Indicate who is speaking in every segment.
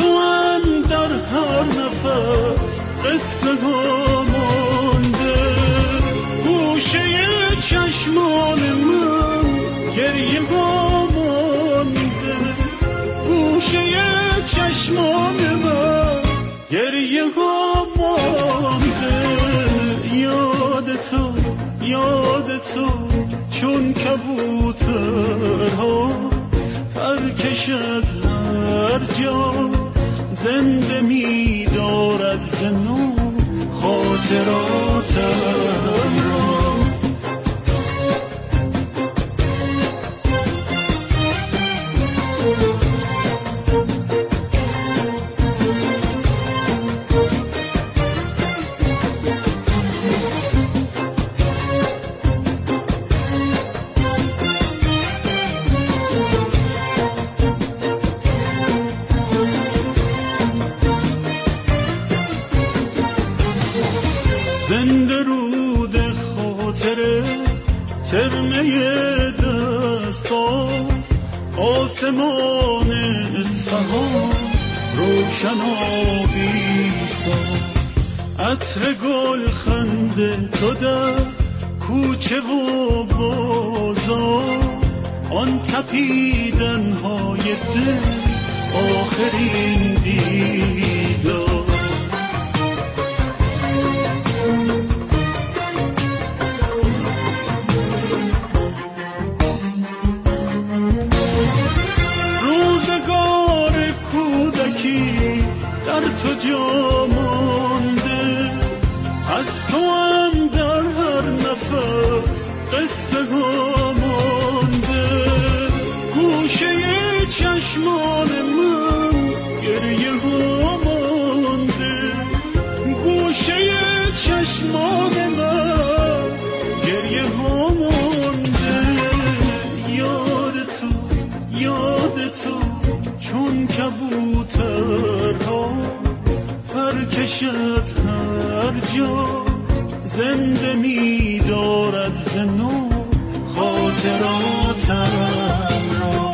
Speaker 1: تو هم در هر نفس قصه ها مانده، گوشه چشمان من گریه ها مانده، گوشه چشمان من گریه ها مانده. یاد تو چون کبوترها پر کشد هر جا، زنده می دارد ز نو خاطراتم را. زنده رود خاطره ترمه دستاف، آسمان اصفهان روشن آبی صاف، عطر گل خنده تو در کوچه و بازار، آن تپیدن های دل آخرین دیدار. در تو جا مانده، از تو هم در هر نفس قصه ها مانده، گوشه چشمان من گریه ها مانده، گوشه چشمان من گریه ها مانده. یاد تو چون کبوترها پر کشد هر جا، زنده می دارد ز نو خاطراتم را.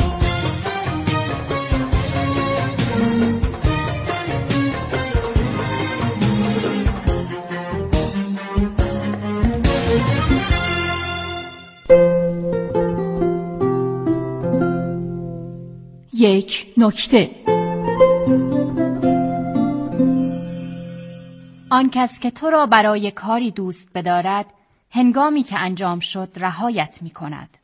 Speaker 2: یک نکته: آن کس که تو را برای کاری دوست بدارد، هنگامی که انجام شد رهایت می کند.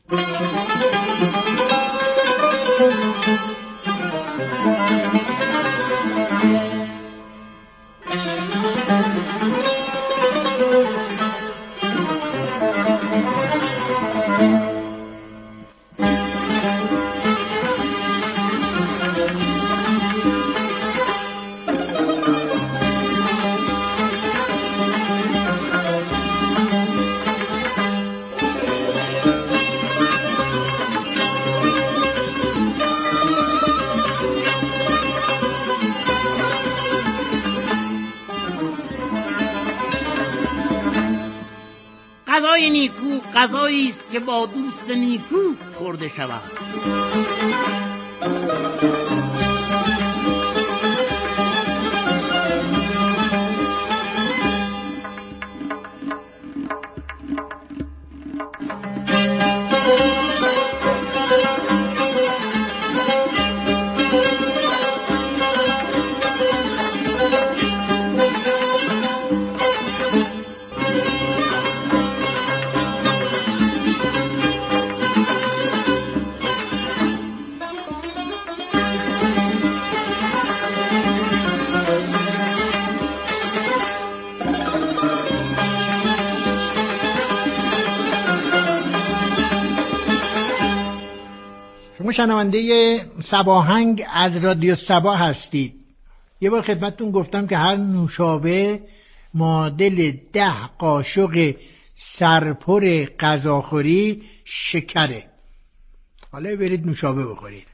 Speaker 3: غذای نیکو غذایی است که با دوست نیکو خورده شود.
Speaker 4: شنونده صباهنگ از رادیو صبا هستید. یه بار خدمتتون گفتم که هر نوشابه معادل 10 قاشق سرپر غذاخوری شکره. حالا برید نوشابه بخورید.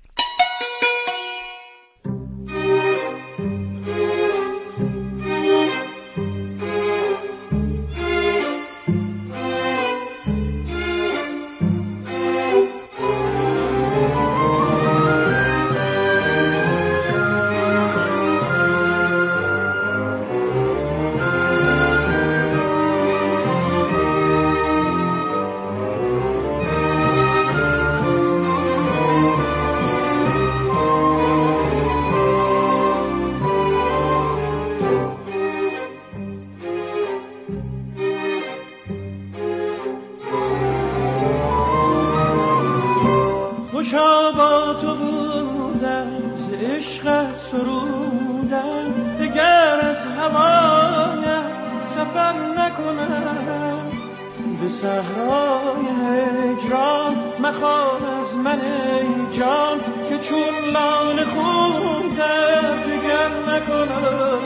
Speaker 1: سفر نکنم، به صحرای هجران مخواه از من ای جان، که چون لاله خون در جگر نکنم.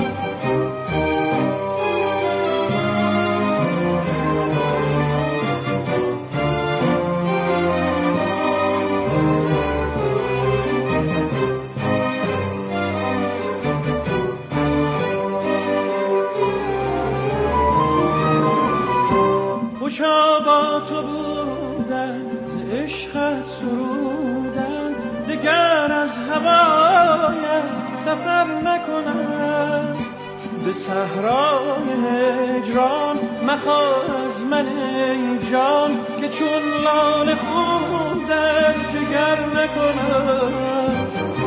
Speaker 1: خوشا با تو بودن، ز عشقت سرودن، دگر از هوایت سفر نکنم. به صحرای هجران مخواه از من ای جان، که چون لاله خون در جگر نکنم.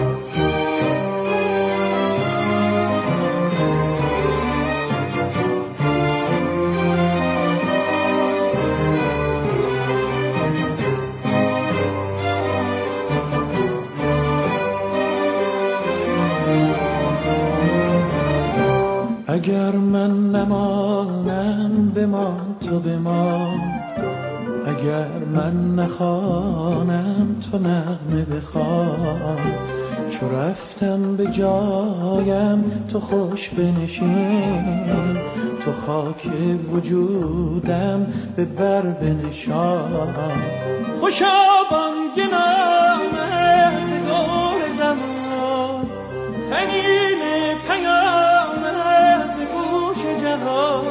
Speaker 1: اگر من نمانم بمان تو بمان، اگر من نخوانم تو نغمه بخوان. چو رفتم به جایم تو خوش بنشین، تو خاک وجودم به بر بنشان. خوشا بانگ نامه دور زمان، تنین پیامم به گوش جهان.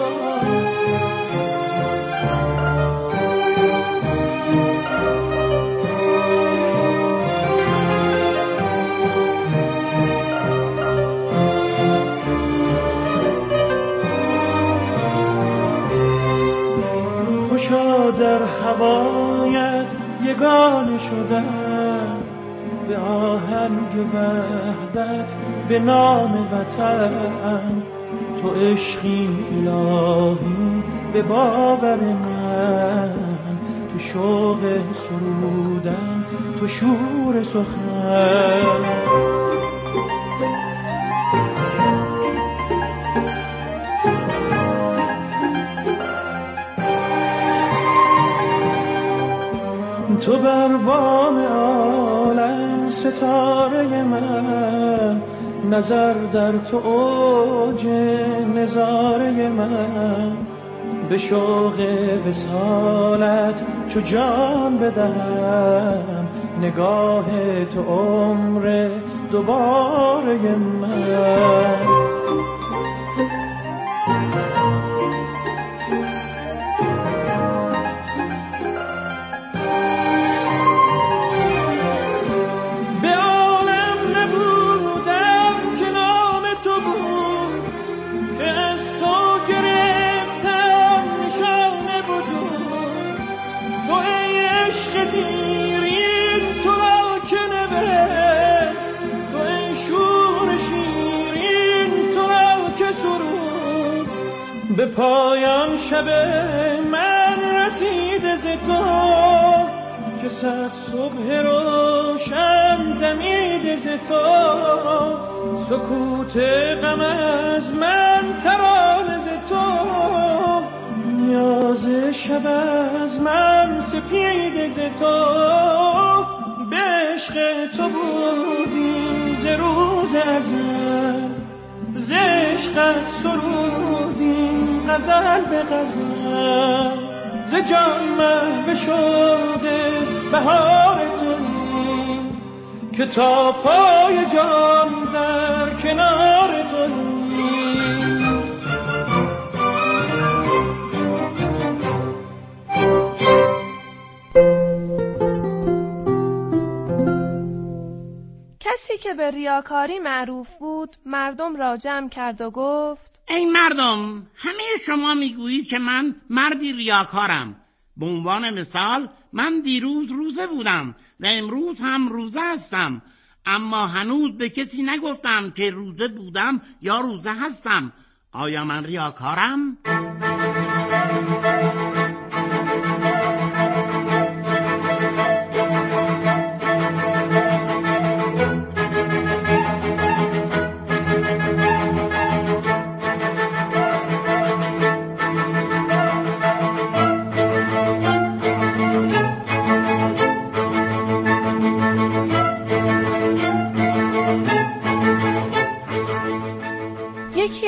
Speaker 1: خوشا در هوایت یگانه شدم، به آهنگ وحدت به نام وطن. تو عشقی الهی به باور من، تو شوق سرودن، تو شور سخن. تو بر بام عالم ستاره من، نظر در تو اوج نظاره من. به شوق وصالت چو جان بدم، نگاه تو عمر دوباره من. به پایان شب من رسیده ز تو، که صد صبح روشن دمیده ز تو. سکوت غم از من ترانه ز تو، نیاز شب از من سپیده ز تو. به عشق تو بودی ز روز ازل، ز عشقت سرودیم غزل به غزل. ز جان محو شده بهار تویی، که تا پای جان در کنار تویی.
Speaker 5: کسی که به ریاکاری معروف بود مردم را جمع کرد و گفت:
Speaker 3: ای مردم، همه شما میگویید که من مردی ریاکارم. به عنوان مثال من دیروز روزه بودم و امروز هم روزه هستم، اما هنوز به کسی نگفتم که روزه بودم یا روزه هستم. آیا من ریاکارم؟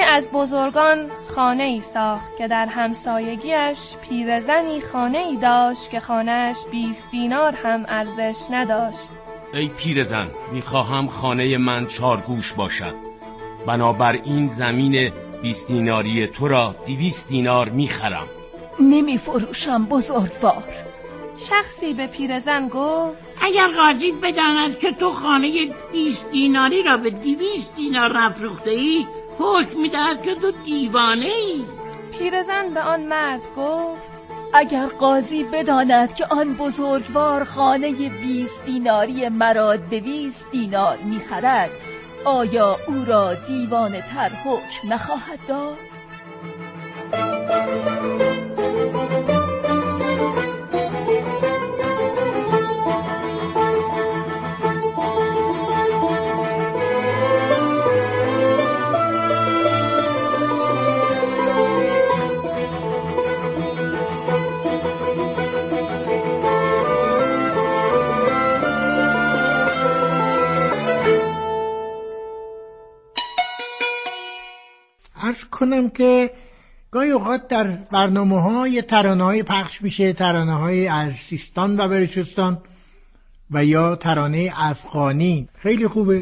Speaker 5: از بزرگان خانه ای ساخت که در همسایگیش پیرزنی خانه ای داشت که خانهش 20 دینار هم ارزش نداشت.
Speaker 6: ای پیرزن، میخواهم خانه من 4 گوش باشد، بنابراین زمین 20 دیناری تو را 200 دینار میخرم.
Speaker 7: نمی فروشم بزرگوار.
Speaker 5: شخصی به پیرزن گفت
Speaker 3: اگر قاضی بداند که تو خانه 20 دیناری را به 200 دینار افروخته ای، حکم میدهد که تو دیوانه ای.
Speaker 5: پیرزن به آن مرد گفت
Speaker 7: اگر قاضی بداند که آن بزرگوار خانه 20 دیناری مرا 200 دینار میخرد، آیا او را دیوانه تر حکم نخواهد داد؟
Speaker 4: عرض کنم که گاهی اوقات در برنامه‌ها یه ترانه‌های پخش میشه، ترانه‌های از سیستان و بلوچستان و یا ترانه افغانی. خیلی خوبه.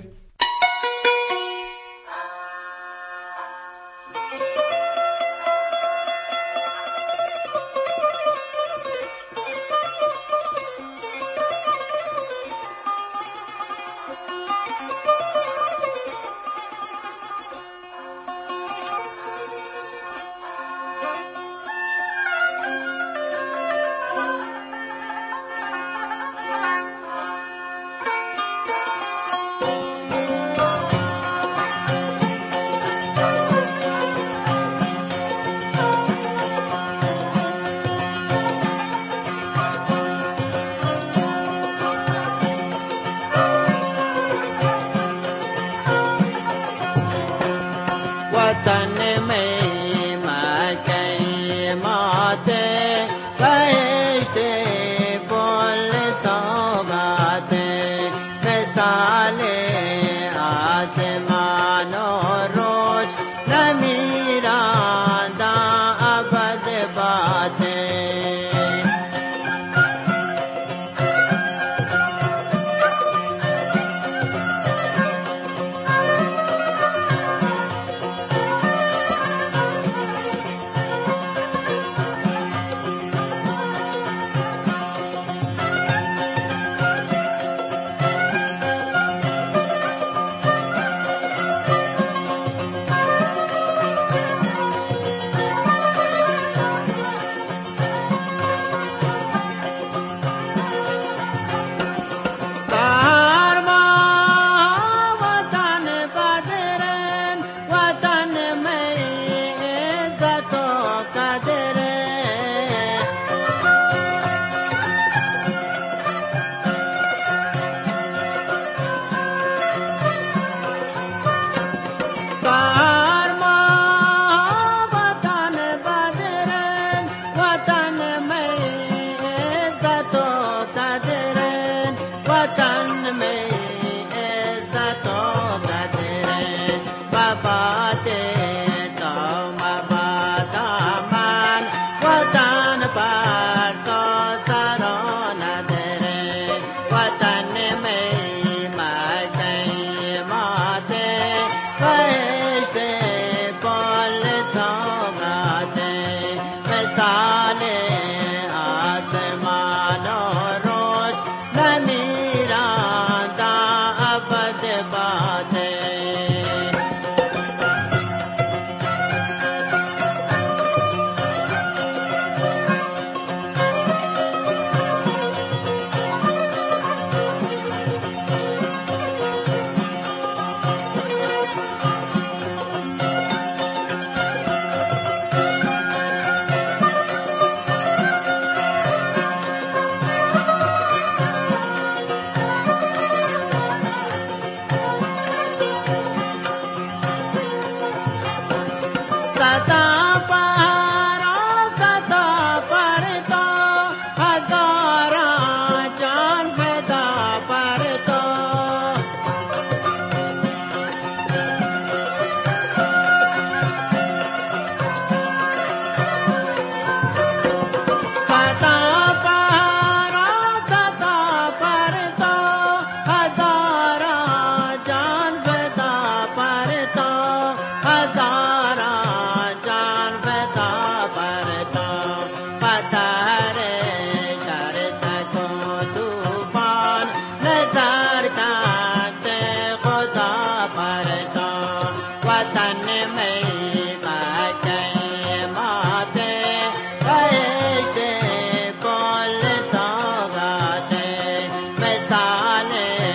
Speaker 8: وطن میں مکہ ماتے بہشت کل سوغات مثال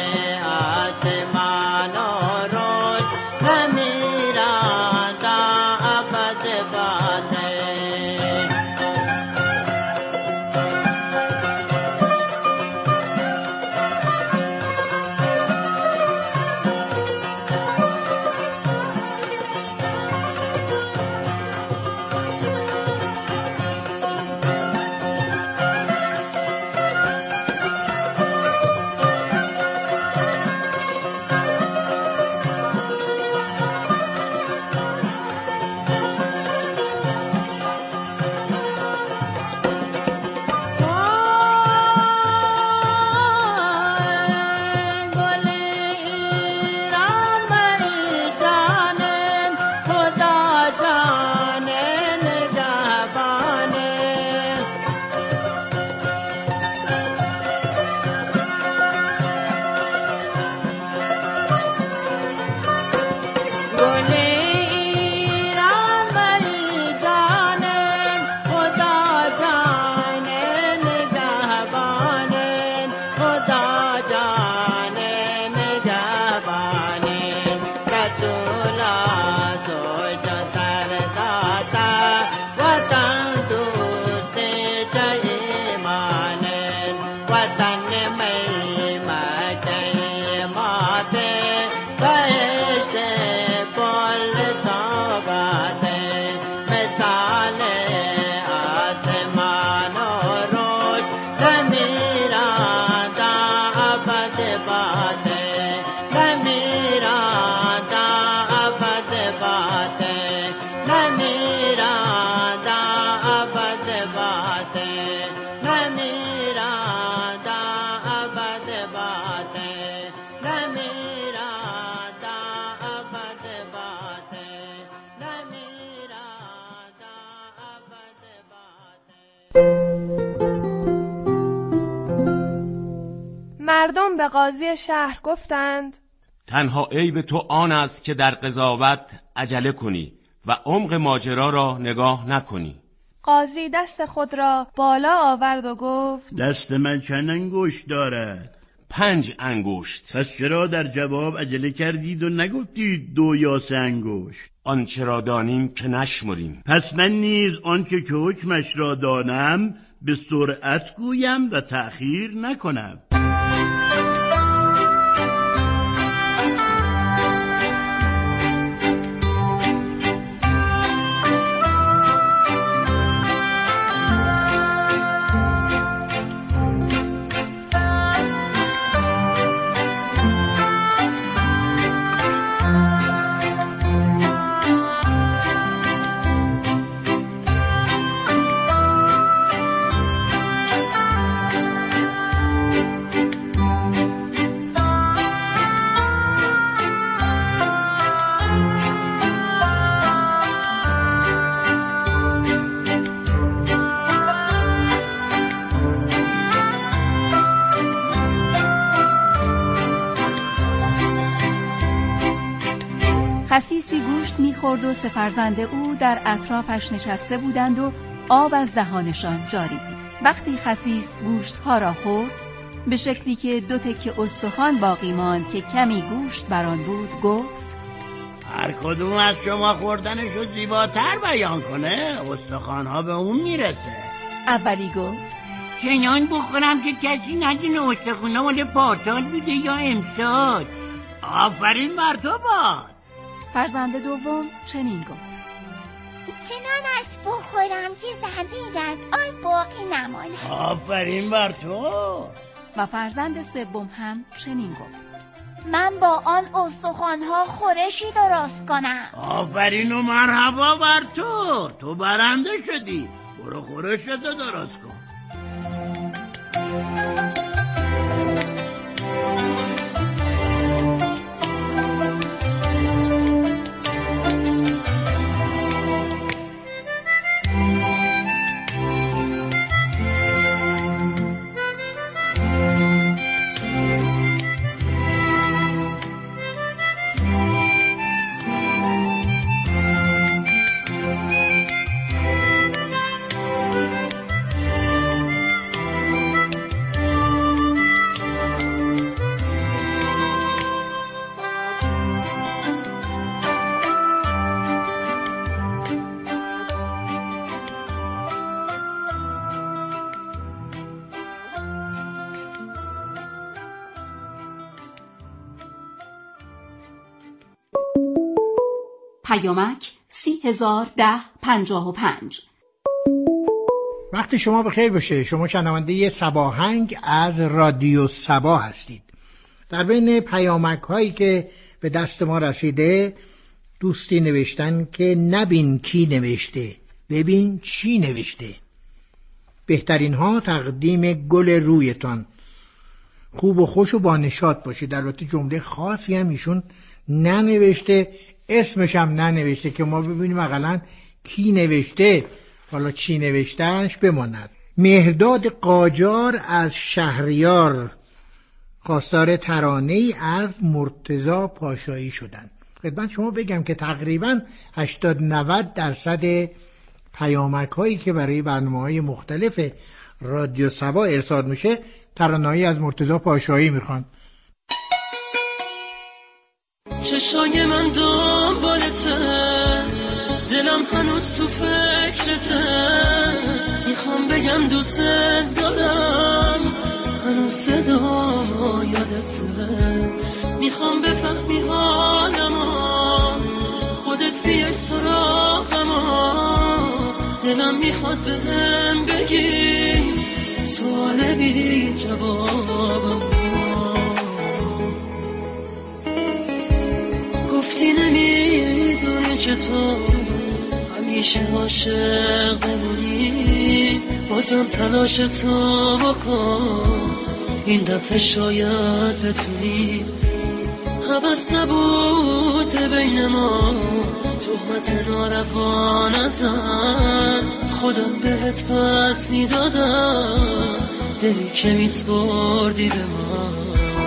Speaker 8: آسمان و روز میرا دا ابد بات
Speaker 5: مردم به قاضی شهر گفتند
Speaker 6: تنها عیب تو آن است که در قضاوت عجله کنی و عمق ماجرا را نگاه نکنی.
Speaker 5: قاضی دست خود را بالا آورد و گفت
Speaker 9: دست من چند انگشت دارد؟
Speaker 6: 5 انگشت.
Speaker 9: پس چرا در جواب عجله کردید و نگفتید 2 یا 3 انگشت؟
Speaker 6: آنچه را دانیم که نشمریم.
Speaker 9: پس من نیز آنچه که حکمش را دانم به سرعت گویم و تأخیر نکنم.
Speaker 7: خسیسی گوشت می‌خورد و 3 فرزند او در اطرافش نشسته بودند و آب از دهانشان جاری بود. وقتی خسیس گوشت‌ها را خورد، به شکلی که 2 تکه استخوان باقی ماند که کمی گوشت بر آن بود، گفت
Speaker 3: هر کدوم از شما خوردنشو زیباتر بیان کنه استخوان‌ها به اون میرسه.
Speaker 7: اولی گفت
Speaker 3: چنان بخورم که کسی ندونه استخوان‌ها مال پارسال بوده یا امسال. آفرین بر تو باد.
Speaker 7: فرزند دوم چنین گفت
Speaker 10: چنان از بخورم که ذره‌ای از آن باقی نماند.
Speaker 3: آفرین بر تو.
Speaker 7: و فرزند سوم هم چنین گفت
Speaker 10: من با آن استخوان‌ها خورشی درست کنم.
Speaker 3: آفرین و مرحبا بر تو. تو برنده شدی. برو خورشتو درست کن.
Speaker 11: پیامک 301055.
Speaker 4: وقت شما بخیر باشه. شما شنونده صباهنگ از رادیو صبا هستید. در بین پیامک هایی که به دست ما رسیده دوستی نوشتن که نبین کی نوشته، ببین چی نوشته. بهترین ها تقدیم گل رویتان. خوب و خوش و با نشاط باشید. البته جمله خاصی هم ایشون ننوشته، اسمش هم ننوشته که ما ببینیم اقلن کی نوشته، حالا چی نوشتنش بماند. مهرداد قاجار از شهریار خواستار ترانه‌ای از مرتضی پاشایی شدن. خدمت شما بگم که تقریباً 80-90% پیامک هایی که برای برنامه‌های مختلف رادیو صبا ارسال میشه ترانه‌ای از مرتضی پاشایی میخوان.
Speaker 1: چشای من دنبالته، دلم هنوز تو فکرته، میخوام بگم دوست دارم، هنوز صدام یادته، میخوام بفهمی حالمو، خودت بیای سراغمو، دلم میخواد بهم بگی سوال بی جوابم. گفتی نمیدونی چطور همیشه عاشق بمونی، بازم تلاش تو بکن، این دفعه شاید بتونی. حبس نبوده بین ما، تهمت ناروا نزن، خودم بهت پس میدادم، دلی که میسپردی به من.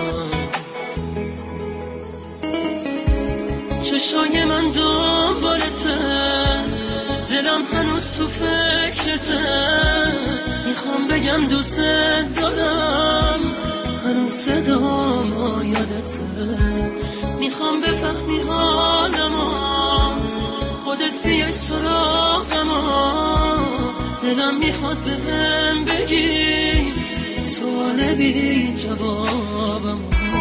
Speaker 1: چشای من دنبالته، دلم هنوز تو فکرته، میخوام بگم دوست دارم، هنوز صدام یادته، میخوام بفهمی حالمو، خودت بیای سراغمو، دلم میخواد بهم بگی سوال بی جوابم.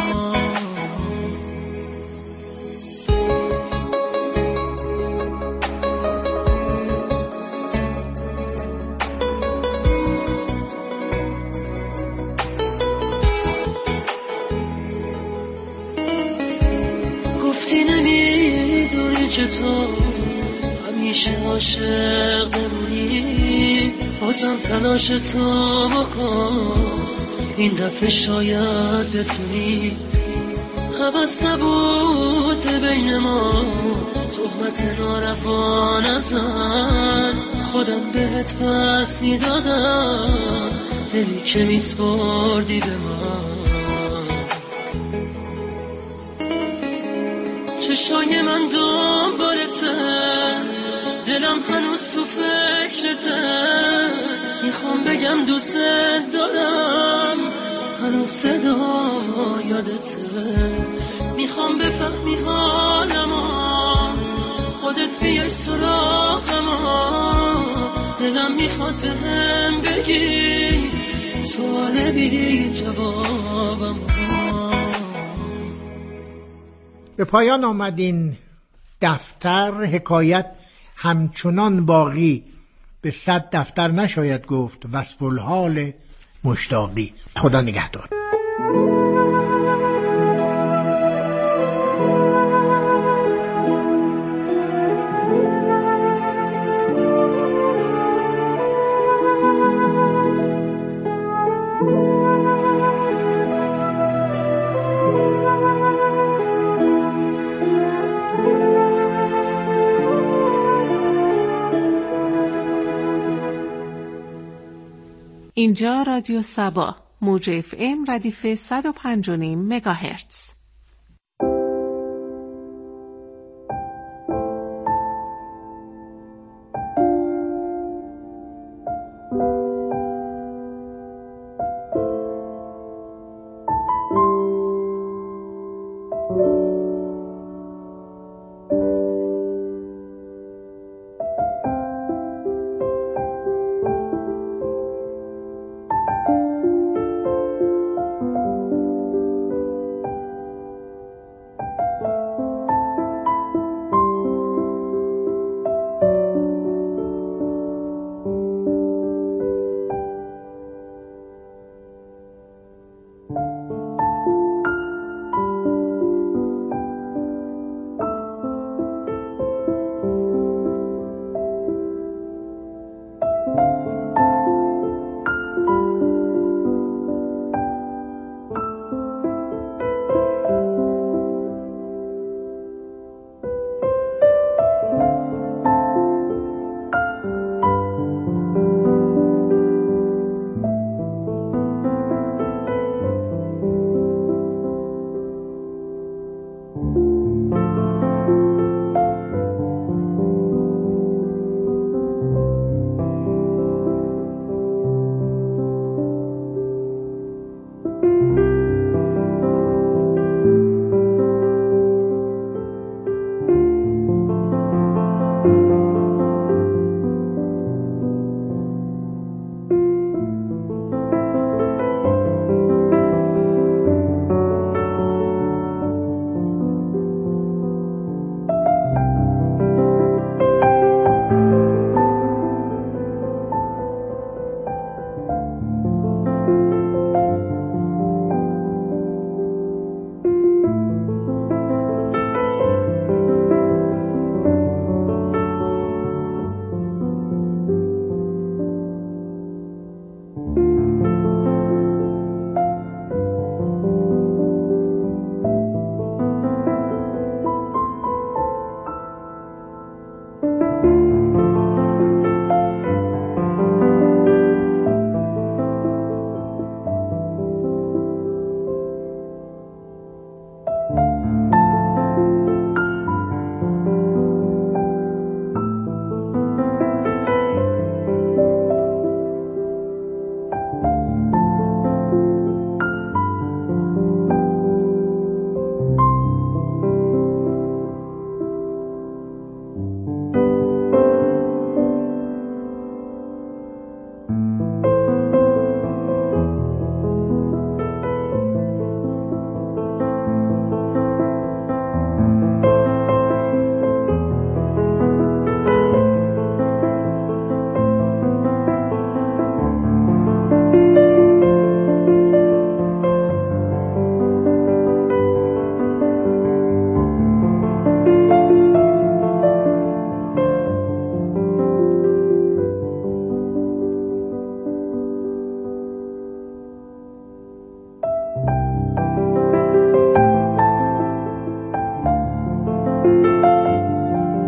Speaker 1: گفتی نمیدونی چطور همیشه عاشق بمونی، بازم تلاش تو بکن، این دفعه شاید بتونی. حبس نبوده بین ما، تهمت ناروا نزن، خودم بهت پس میدادم، دلی که میسپردی به من. چشای من دنبالته، دلم هنوز تو فکرته، میخوام بگم دوست دارم، هنوز صدام یادته، میخوام بفهمی حالمو، خودت بیای سراغمو، دلم میخواد بهم بگی سوال بی جوابم.
Speaker 4: به پایان آمد این دفتر. حکایت همچنان باقی، به 100 دفتر نشاید گفت وصف الحال مشتاقی. خدا نگهدار.
Speaker 12: اینجا رادیو صبا، موج FM ردیف 105.5 مگاهرتز.